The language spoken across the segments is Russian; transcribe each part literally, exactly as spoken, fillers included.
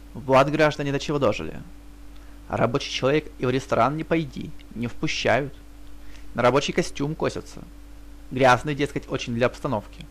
Вот, граждане, до чего дожили. А рабочий человек и в ресторан не пойди, не впущают. На рабочий костюм косятся. Грязный, дескать, очень для обстановки.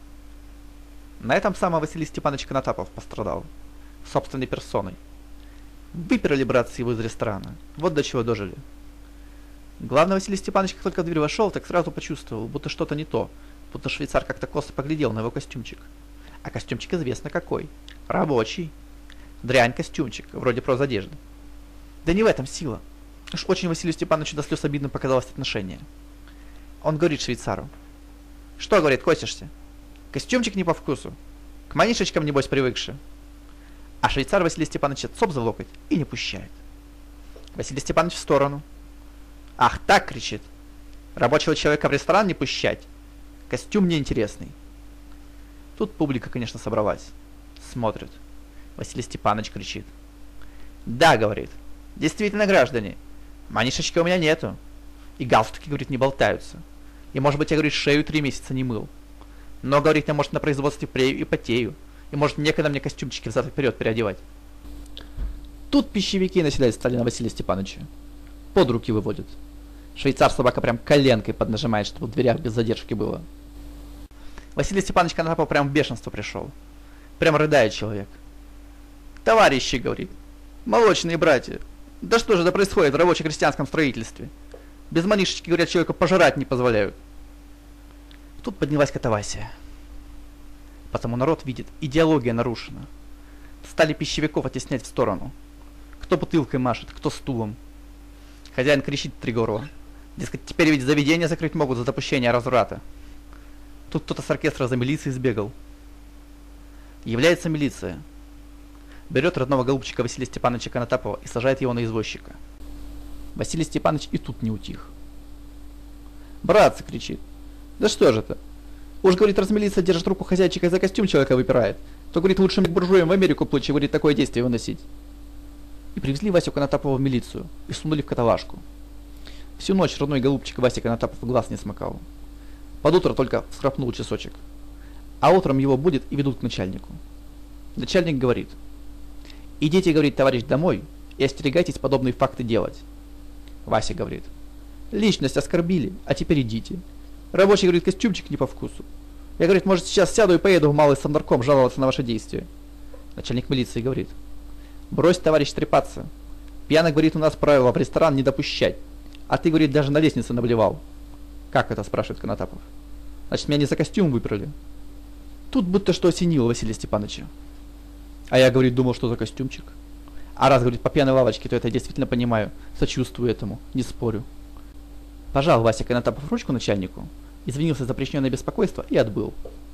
На этом самом Василий Степанович Конотапов пострадал. Собственной персоной. Выперли, братцы, его из ресторана. Вот до чего дожили. Главное, Василий Степанович, как только в дверь вошел, так сразу почувствовал, будто что-то не то. Будто швейцар как-то косо поглядел на его костюмчик. А костюмчик известно какой. Рабочий. Дрянь костюмчик, вроде прозодежды. Да не в этом сила. Уж очень Василию Степановичу до слез обидно показалось отношение. Он говорит швейцару. Что, говорит, косишься? Костюмчик не по вкусу. К манишечкам, небось, привыкши. А швейцар Василия Степановича цоп за локоть и не пущает. Василий Степанович в сторону. Ах, так, кричит. Рабочего человека в ресторан не пущать. Костюм неинтересный. Тут публика, конечно, собралась. Смотрит. Василий Степанович кричит. Да, говорит. Действительно, граждане. Манишечки у меня нету. И галстуки, говорит, не болтаются. И, может быть, я, говорит, шею три месяца не мыл. Но, говорит, я, может, на производстве прею и потею. И, может, некогда мне костюмчики взад и вперед переодевать. Тут пищевики наседать стали на Василия Степановича. Под руки выводят. Швейцар собака прям коленкой поднажимает, чтобы в дверях без задержки было. Василий Степанович Конотапов прям в бешенство пришел. Прям рыдает человек. Товарищи, говорит, молочные братья, да что же это происходит в рабоче-крестьянском строительстве? Без манишечки, говорят, человеку пожрать не позволяют. Тут поднялась катавасия. Потому народ видит, идеология нарушена. Стали пищевиков оттеснять в сторону. Кто бутылкой машет, кто стулом. Хозяин кричит Тригорова. Дескать, теперь ведь заведения закрыть могут за допущение разврата. Тут кто-то с оркестра за милицией сбегал. Является милиция. Берет родного голубчика Василия Степановича Конотапова и сажает его на извозчика. Василий Степанович и тут не утих. «Братцы!» — кричит. «Да что же это? Уж, говорит, раз милиция держит руку хозяйчика и за костюм человека выпирает, то, говорит, лучше к буржуям в Америку плыть, чем, говорит, такое действие выносить». И привезли Васю Конотапова в милицию и сунули в каталажку. Всю ночь родной голубчик Вася Конотапов глаз не смыкал. Под утро только всхрапнул часочек. А утром его будет и ведут к начальнику. Начальник говорит. «Идите, — говорит, — товарищ, домой и остерегайтесь подобные факты делать». Вася говорит. «Личность оскорбили, а теперь идите. Рабочий, говорит, костюмчик не по вкусу. Я, говорит, может, сейчас сяду и поеду в малый совнарком жаловаться на ваши действия». Начальник милиции говорит. «Брось, товарищ, трепаться. Пьяно, говорит, у нас правило в ресторан не допущать. А ты, говорит, даже на лестнице наблевал». «Как это?» — спрашивает Конотапов. «Значит, меня не за костюм выперли». Тут будто что осенило Василия Степановича. А я, говорит, думал, что за костюмчик. А раз, говорит, по пьяной лавочке, то это я действительно понимаю. Сочувствую этому, не спорю. Пожал Вася Конотапов ручку начальнику, извинился за причиненное беспокойство и отбыл.